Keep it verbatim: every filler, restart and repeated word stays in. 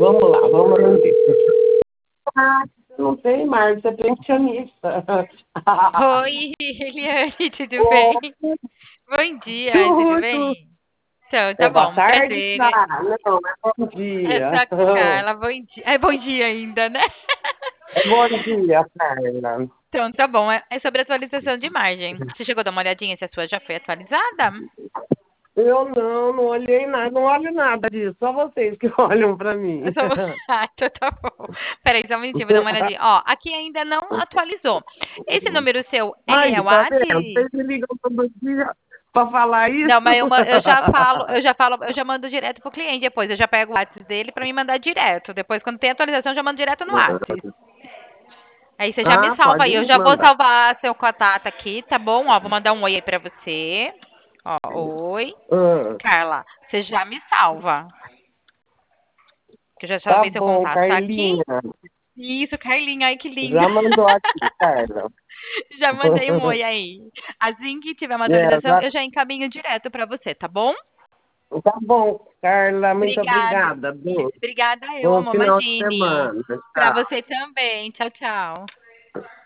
Vamos lá, vamos no início. Ah, não tem, Marcos, você é pensionista. Oi, Eliane, tudo bem? Oi, Bom dia, tudo tudo. bem? Então, É tá boa bom, tarde, prazer. cara. Não, é bom É dia. da Carla, bom dia. É bom dia ainda, né? É bom dia, Carla. Então, tá bom, é é sobre atualização de margem. Você chegou a dar uma olhadinha se a sua já foi atualizada? Eu não, não olhei nada, não olho nada disso. Só vocês que olham pra Eu mim. só vou... Ah, então tá bom. Peraí, só um minutinho, vou dar uma olhadinha. Ó, aqui ainda não atualizou. Esse número seu é Aí, tá vendo? WhatsApp? Vocês me ligam todo dia pra falar isso? Não, mas eu, ma- eu já falo, eu já falo, eu já mando direto pro cliente depois. Eu já pego o WhatsApp dele pra me mandar direto. Depois, quando tem atualização, eu já mando direto no WhatsApp. Aí você já me Ah, salva pode aí. Eu me já vou mandar. salvar seu contato aqui, tá bom? Ó, vou mandar um oi aí pra você. Ó, oi. Ah, Carla, você já me salva. Que eu já tá salvei seu bom, contato. Tá aqui? Carlinha. Isso, Carlinha. Ai, que linda. Já mandou aqui, Carla. Já mandei um oi aí. Assim que tiver uma É, atualização, já eu já encaminho direto pra você, tá bom? tá bom, Carla, muito Obrigada. obrigada. Bem, Obrigada eu, bom amor. final de Imagine. semana. Pra Tchau. você também. Tchau, tchau.